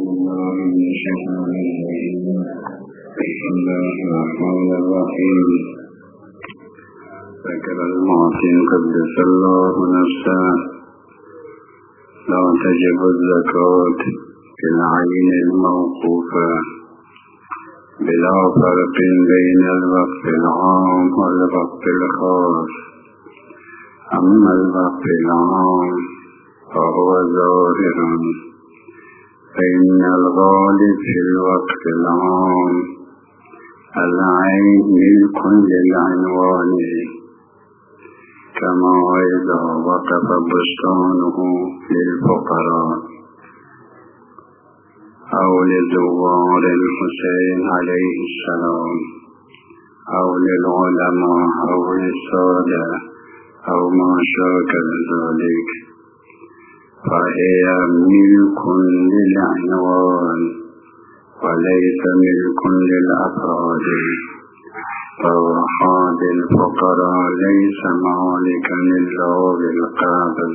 بالله من الشيطان الرجيم. بسم الله الرحمن الرحيم. ذكر المعصم قدس الله نفسه لا تجب الزكاة في العين الموقوفة بلا فرق بين الوقف العام والوقف الخاص. أما الوقف العام فهو ظاهر، فإن الغالب في الوقف العام العين ملك للعنوان، كما إذا وقف بستانه للفقراء أو لزوار الحسين عليه السلام أو للعلماء أو للسادة أو ما شاكل ذلك، فهي ملك للعنوان وليس ملك للأفراد. فوحاد الفقراء ليس مالكا إلا بالقابل،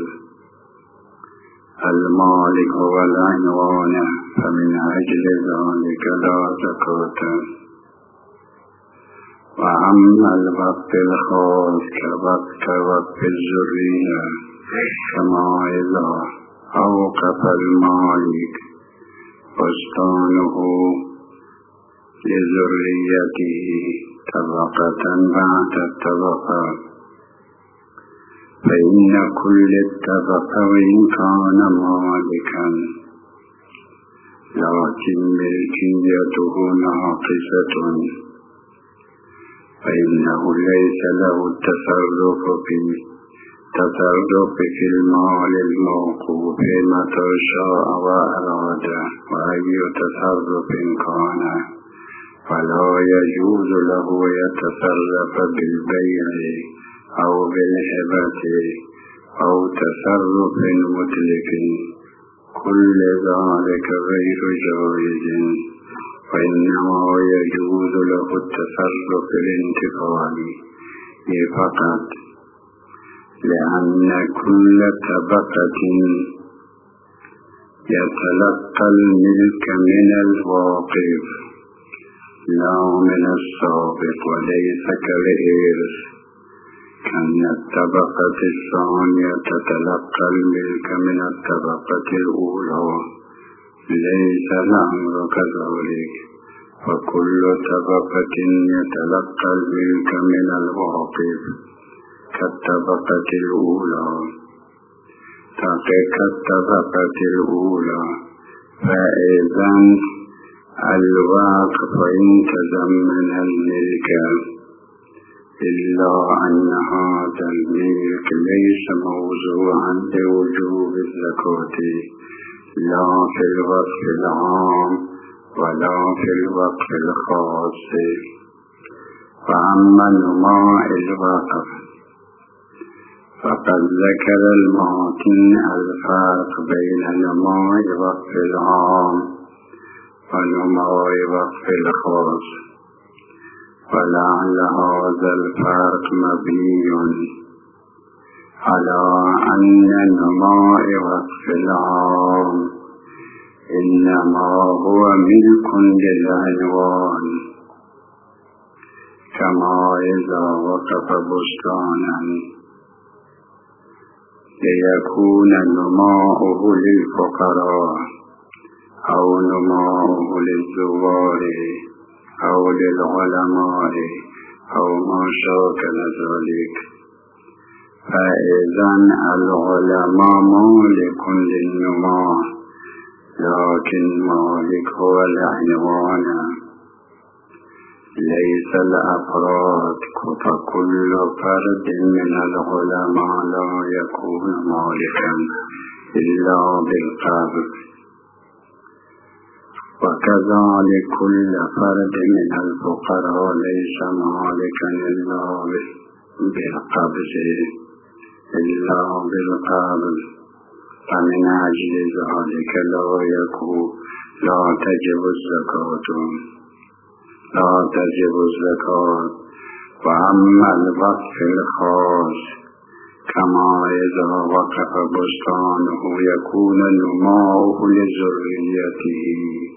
المالك هو العنوان، فمن أجل ذلك لا زكاة. وأما الوقف الخاص كوقف الذرية، كما إذا أوقف المالك بستانه لذريته طبقة بعد الطبقة، فإن كل الطبقة وإن كان مالكا لكن ملكيته ناقصة، فإنه ليس له التصرف في المال الموقوف متى شاء وأراد، وأي تصرف كان فلا يجوز له يتصرف بالبيع أو بالهبة أو تصرف مطلق، كل ذلك غير جائز، وإنما يجوز له التصرف الانتقالي فقط، لأن كل طبقة يتلقى الملك من الواقف لا من السابق، وليس كالإرث، كأن الطبقة الثانية تتلقى الملك من الطبقة الأولى، ليس الأمر كذلك، فكل طبقة يتلقى الملك من الواقف كالطبقة الأولى، كالطبقة الأولى. فإذا الواقف إن تضمن الملك، إلا أن هذا الملك ليس موضوعا لوجوب الزكاة لا في الوقف العام ولا في الوقف الخاص. فأما نماء الوقف فقد ذكر الماتن الفرق بين نماء وقف العام ونماء وقف الخاص، ولعل هذا الفرق مبني على أن نماء وقف العام إنما هو ملك للعنوان، كما إذا وقف بستانا ليكون نماؤه للفقراء أو نماؤه للزوار أو للعلماء أو ما شاكل ذلك، فإذا العلماء مالك للنماء، لكن مالك هو العنوان ليس الأفراد، فكل فرد من العلماء لا يكون مالكا إلا بالقبض، وكذلك كل فرد من الفقراء ليس مالكا إلا بالقبض فمن أجل ذلك لا تجب الزكاة. وأما الوقف الخاص كما إذا وقف بستانه يكون نماؤه لذريته